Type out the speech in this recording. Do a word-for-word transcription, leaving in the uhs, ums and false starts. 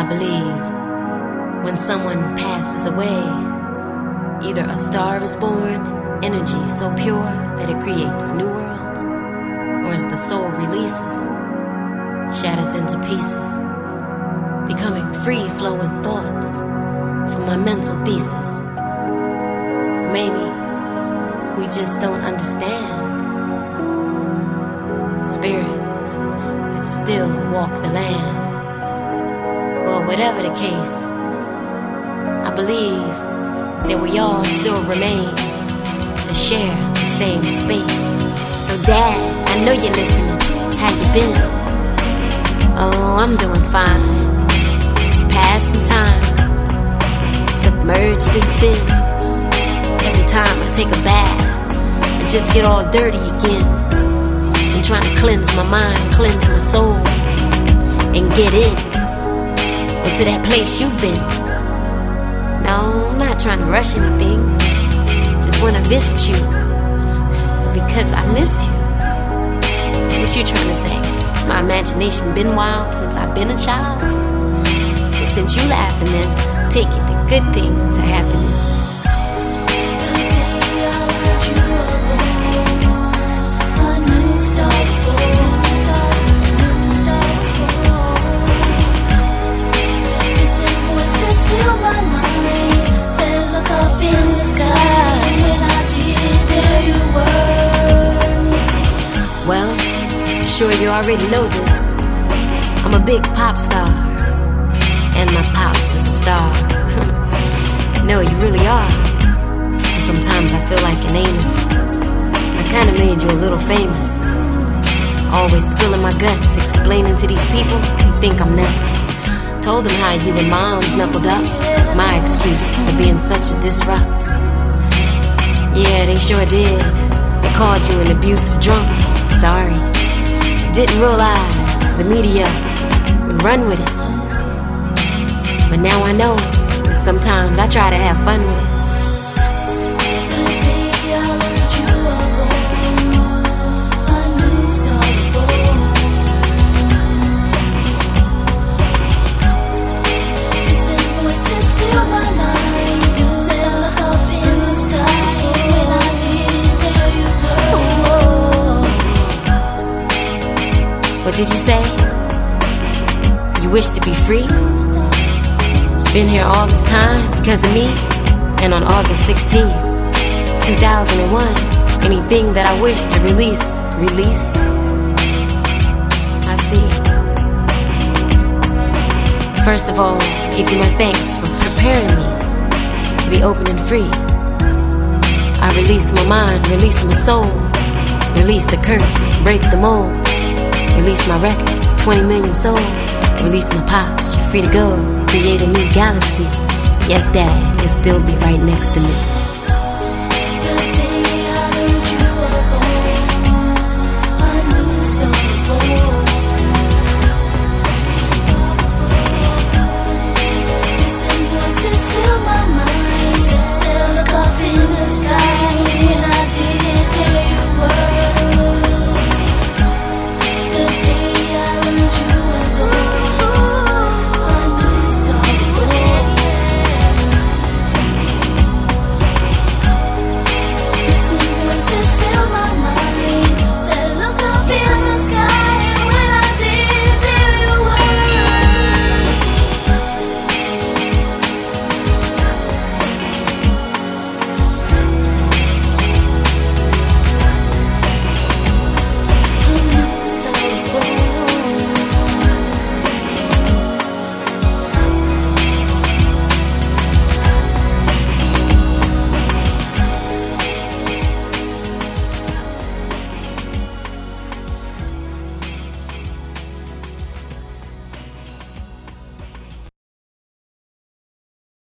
I believe when someone passes away, either a star is born, energy so pure that it creates new worlds, or as the soul releases, shatters into pieces, becoming free-flowing thoughts from my mental thesis. Maybe we just don't understand spirits that still walk the land. Well, whatever the case, I believe that we all still remain to share the same space. So Dad, I know you're listening. How you been? Oh, I'm doing fine. Just passing time, submerged in sin. Every time I take a bath, I just get all dirty again. I'm trying to cleanse my mind, cleanse my soul, and get in into that place you've been. No, I'm not trying to rush anything. Just want to visit you because I miss you. That's what you trying to say. My imagination been wild since I've been a child. And since you laughing, then take it, the good things are happening. Well, I'm sure you already know this. I'm a big pop star, and my pops is a star. No, you really are. And sometimes I feel like an anus. I kinda made you a little famous. Always spilling my guts, explaining to these people they think I'm nuts. Told them how you and Moms knuckled up. My excuse for being such a disrupt. Yeah, they sure did. They called you an abusive drunk. Sorry, didn't realize the media would run with it. But now I know, and sometimes I try to have fun with it. What did you say? You wish to be free? Been here all this time because of me? And on August sixteenth, two thousand one, anything that I wish to release, release? I see. First of all, give you my thanks for preparing me to be open and free. I release my mind, release my soul, release the curse, break the mold. Release my record, twenty million soul. Release my pops, you're free to go. Create a new galaxy. Yes, Dad, you'll still be right next to me.